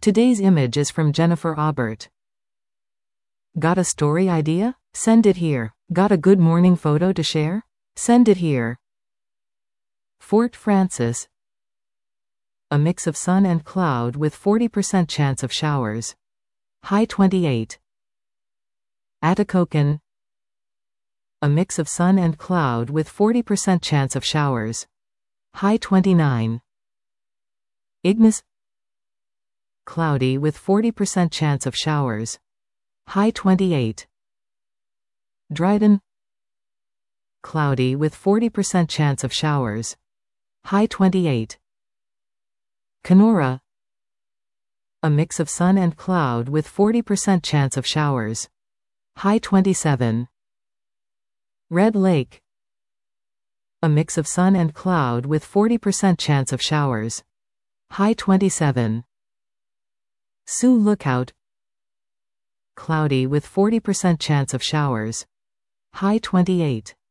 Today's image is from Jennifer Aubert. Got a story idea? Send it here. Got a good morning photo to share? Send it here. Fort Frances. A mix of sun and cloud with 40% chance of showers. High 28. Atikokan. A mix of sun and cloud with 40% chance of showers. High 29. Ignis. Cloudy with 40% chance of showers. High 28. Dryden. Cloudy with 40% chance of showers. High 28. Kenora. A mix of sun and cloud with 40% chance of showers. High 27. Red Lake. A mix of sun and cloud with 40% chance of showers. High 27. Sioux Lookout. Cloudy with 40% chance of showers. High 28.